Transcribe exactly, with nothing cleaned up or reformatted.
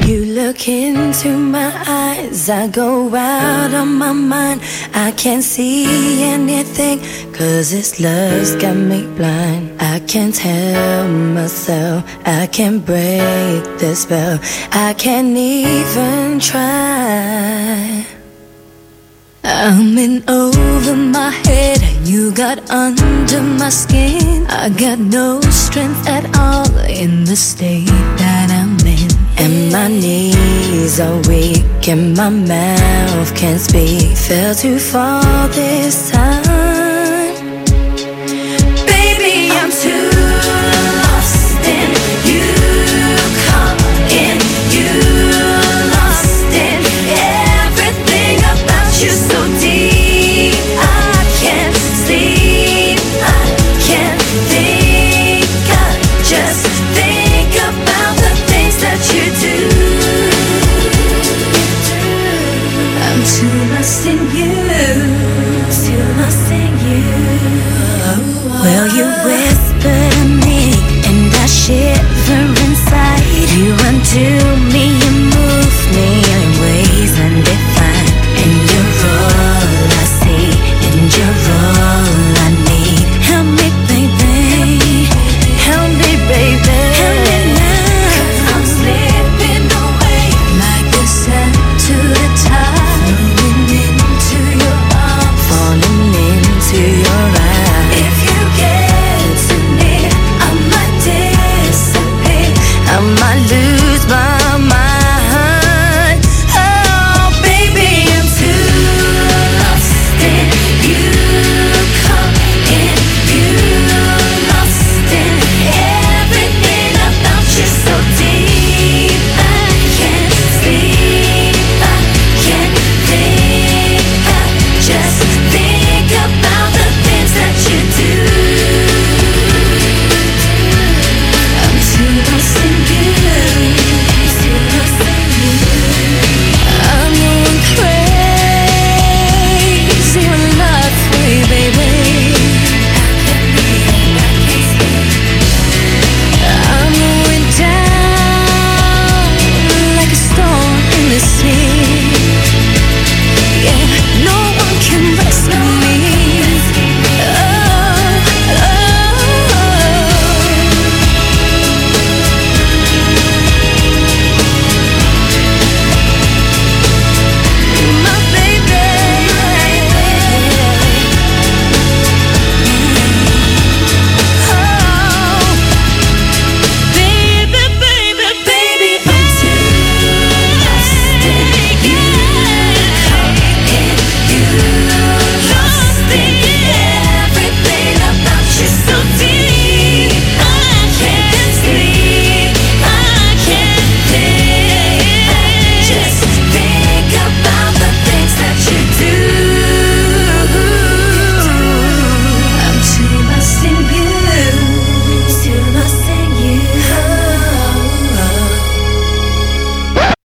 You look into my eyes, I go out of my mind. I can't see anything, cause this love's got me blind. I can't tell myself, I can't break the spell, I can't even try. I'm in over my head, you got under my skin. I got no strength at all in the state that I'm in. And my knees are weak and my mouth can't speak. Fell too far this time.